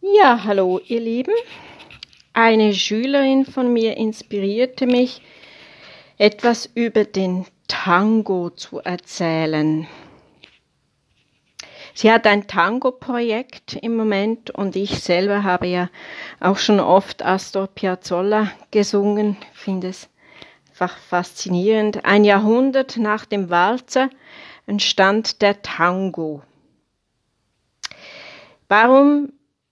Ja, hallo ihr Lieben. Eine Schülerin von mir inspirierte mich, etwas über den Tango zu erzählen. Sie hat ein Tango-Projekt im Moment und ich selber habe ja auch schon oft Astor Piazzolla gesungen. Ich finde es einfach faszinierend. Ein Jahrhundert nach dem Walzer entstand der Tango. Warum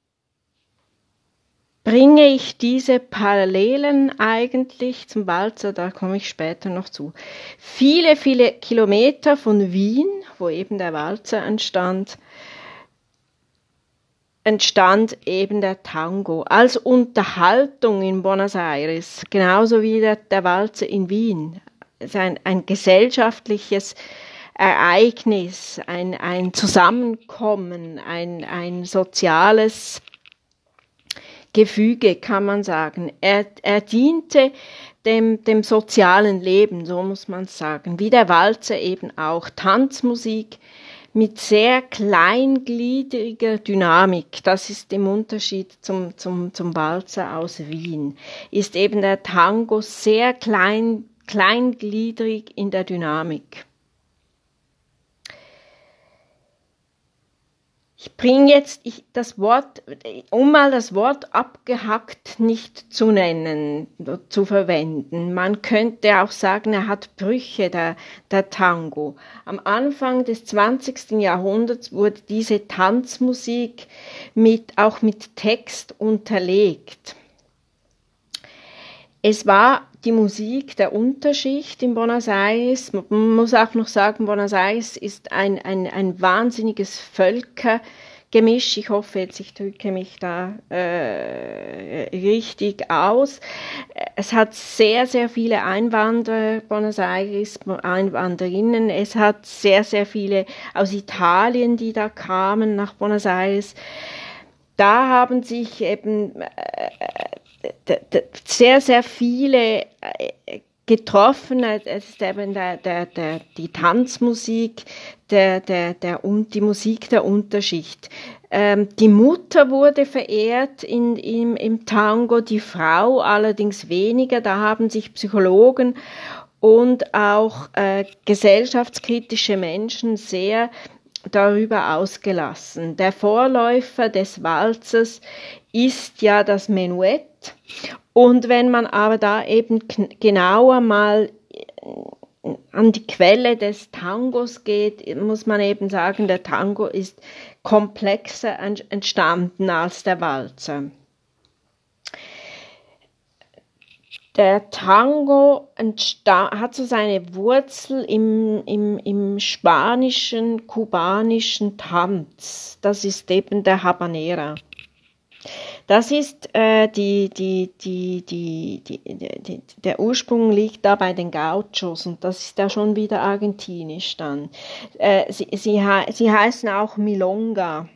bringe ich diese Parallelen eigentlich zum Walzer? Da komme ich später noch zu. Viele, viele Kilometer von Wien, wo eben der Walzer entstand eben der Tango als Unterhaltung in Buenos Aires, genauso wie der Walzer in Wien. Es ist ein gesellschaftliches Ereignis, ein Zusammenkommen, ein soziales Gefüge, kann man sagen. Er diente dem sozialen Leben, so muss man sagen, wie der Walzer eben auch. Tanzmusik mit sehr kleingliedriger Dynamik, das ist im Unterschied zum Walzer aus Wien, ist eben der Tango sehr kleingliedrig in der Dynamik. Ich bringe jetzt das Wort, um mal das Wort abgehackt nicht zu nennen, zu verwenden. Man könnte auch sagen, er hat Brüche, der Tango. Am Anfang des 20. Jahrhunderts wurde diese Tanzmusik auch mit Text unterlegt. Es war die Musik der Unterschicht in Buenos Aires. Man muss auch noch sagen, Buenos Aires ist ein wahnsinniges Völkergemisch. Ich hoffe jetzt, ich drücke mich da richtig aus. Es hat sehr, sehr viele Einwanderer, Buenos Aires, Einwanderinnen. Es hat sehr, sehr viele aus Italien, die da kamen nach Buenos Aires. Da haben sich eben sehr, sehr viele getroffen. Es ist eben die Tanzmusik, die Musik der Unterschicht. Die Mutter wurde verehrt im Tango, die Frau allerdings weniger. Da haben sich Psychologen und auch gesellschaftskritische Menschen sehr darüber ausgelassen. Der Vorläufer des Walzers ist ja das Menuett. Und wenn man aber da eben genauer mal an die Quelle des Tangos geht, muss man eben sagen, der Tango ist komplexer entstanden als der Walzer. Der Tango hat so seine Wurzel im spanischen, kubanischen Tanz. Das ist eben der Habanera. Das ist der Ursprung liegt da bei den Gauchos und das ist ja schon wieder argentinisch dann. Sie heißen auch Milonga.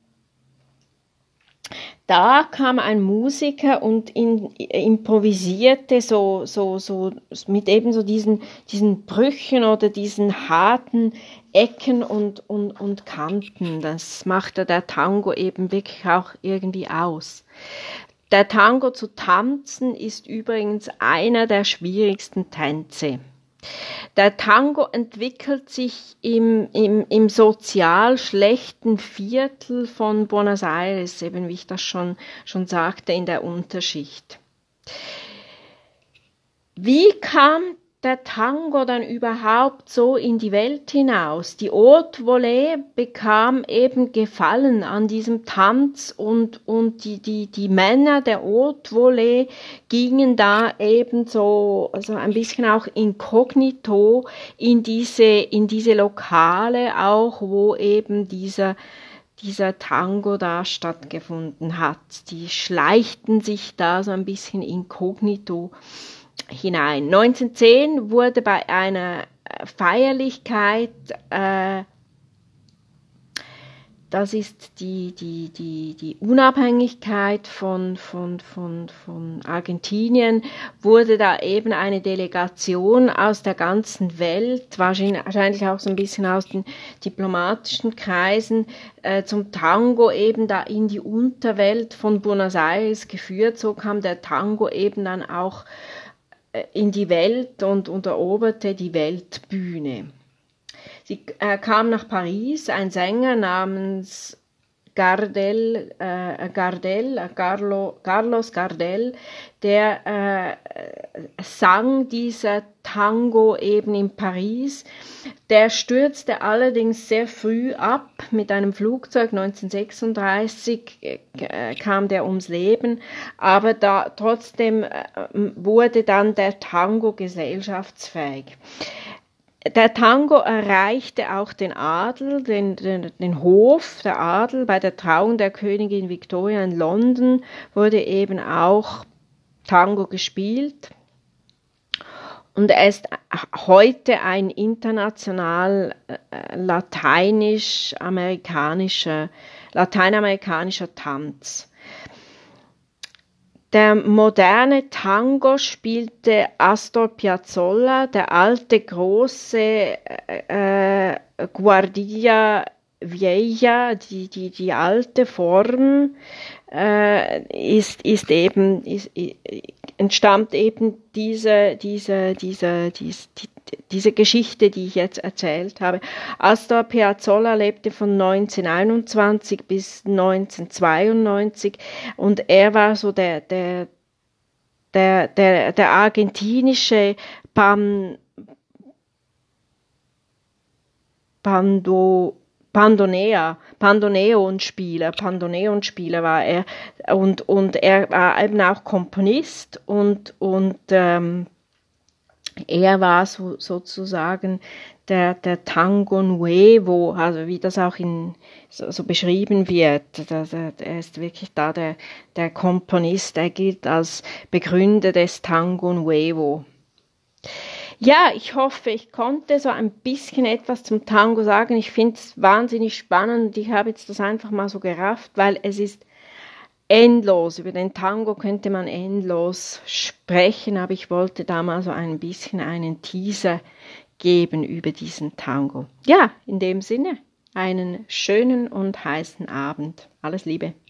Da kam ein Musiker und improvisierte so mit eben so diesen Brüchen oder diesen harten Ecken und Kanten. Das machte der Tango eben wirklich auch irgendwie aus. Der Tango zu tanzen ist übrigens einer der schwierigsten Tänze. Der Tango entwickelt sich im sozial schlechten Viertel von Buenos Aires, eben wie ich das schon sagte, in der Unterschicht. Wie kam der Tango dann überhaupt so in die Welt hinaus? Die Haute Volée bekam eben Gefallen an diesem Tanz und die Männer der Haute Volée gingen da eben so ein bisschen auch inkognito in diese Lokale auch, wo eben dieser Tango da stattgefunden hat. Die schleichten sich da so ein bisschen inkognito hinein. 1910 wurde bei einer Feierlichkeit das ist die Unabhängigkeit von Argentinien, wurde da eben eine Delegation aus der ganzen Welt, wahrscheinlich auch so ein bisschen aus den diplomatischen Kreisen, zum Tango eben da in die Unterwelt von Buenos Aires geführt. So kam der Tango eben dann auch in die Welt und eroberte die Weltbühne. Sie kam nach Paris, ein Sänger namens Carlos Gardel, der sang dieser Tango eben in Paris. Der stürzte allerdings sehr früh ab mit einem Flugzeug. 1936 kam der ums Leben, aber trotzdem wurde dann der Tango gesellschaftsfähig. Der Tango erreichte auch den Adel, den Hof, der Adel. Bei der Trauung der Königin Victoria in London wurde eben auch Tango gespielt. Und er ist heute ein international lateinamerikanischer Tanz. Der moderne Tango spielte Astor Piazzolla, der alte große Guardia Vieja, die alte Form entstammt eben diese Geschichte, die ich jetzt erzählt habe. Astor Piazzolla lebte von 1921 bis 1992 und er war so der argentinische Bandoneon-Spieler war er und er war eben auch Komponist und er war sozusagen der Tango Nuevo, also wie das auch so beschrieben wird. Er ist wirklich da der Komponist, er gilt als Begründer des Tango Nuevo. Ja, ich hoffe, ich konnte so ein bisschen etwas zum Tango sagen. Ich finde es wahnsinnig spannend. Ich habe jetzt das einfach mal so gerafft, weil es ist endlos. Über den Tango könnte man endlos sprechen, aber ich wollte da mal so ein bisschen einen Teaser geben über diesen Tango. Ja, in dem Sinne, einen schönen und heißen Abend. Alles Liebe.